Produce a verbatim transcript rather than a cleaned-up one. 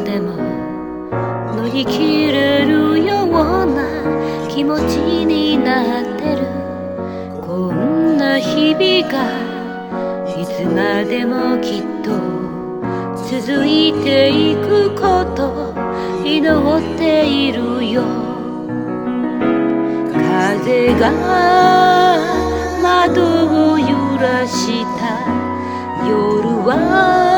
でも乗り切れるような気持ちになってる。こんな日々がいつまでもきっと続いていくこと祈っているよ。風が窓を揺らした夜は